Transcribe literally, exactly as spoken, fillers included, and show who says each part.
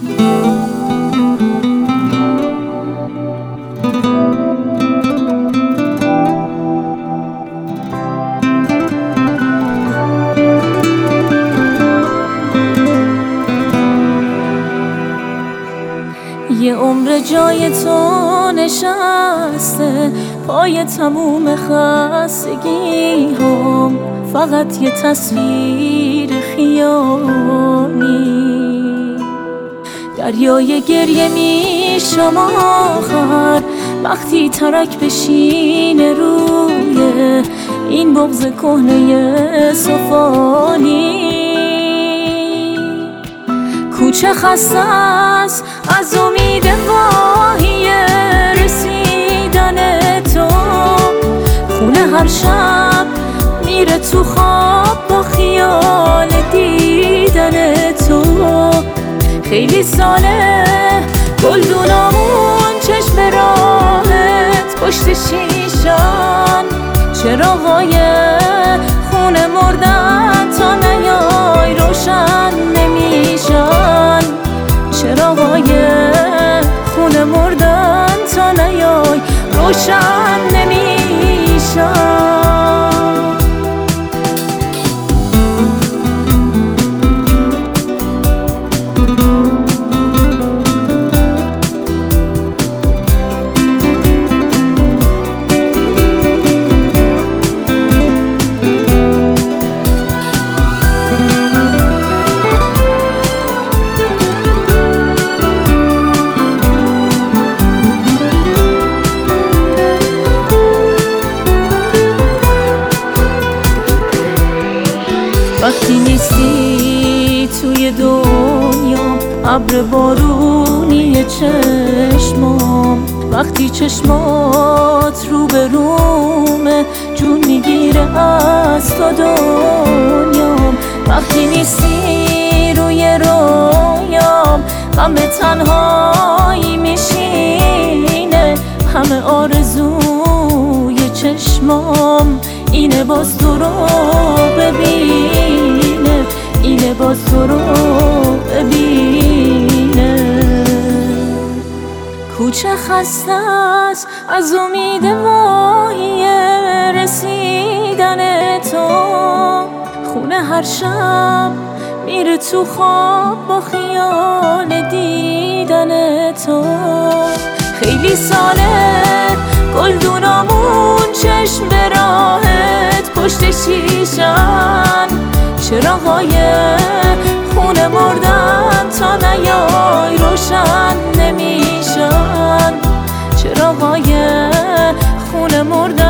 Speaker 1: یه عمر جای تو نشسته پای تموم خستگی هم، فقط یه تصویر خیالی. دریای گریه میشم آخر وقتی ترک بشینه روی این بغض کهنه صفانی. کوچه خسته است از امید واهی رسیدن تو، خونه هر شب میره تو خواب با خیال دیدن تو. خیلی ساله گلدونامون چشم راهت پشت شیشان، چراغای خونه مردن تا نیای روشن نمیشن. چراغای خونه مردن تا نیای روشن نمیشن. وقتی نیستی توی دنیا ابر بارونی چشمام، وقتی چشمات رو به رومه جون میگیره از تو دنیام. وقتی نیستی روی رویام غم تنهایی میشینه، همه آرزوی چشمام اینه باز تو رو ببینه، اینه باز تو رو ببینه. کوچه خسته است از امید واهی رسیدن تو، خونه هر شب میره تو خواب با خیال دیدن تو. خیلی ساله گلدونامون چشم به راهت پشت شیشن، چراغای خونه مردن تا نیای روشن نمیشن. چراغای خونه مردن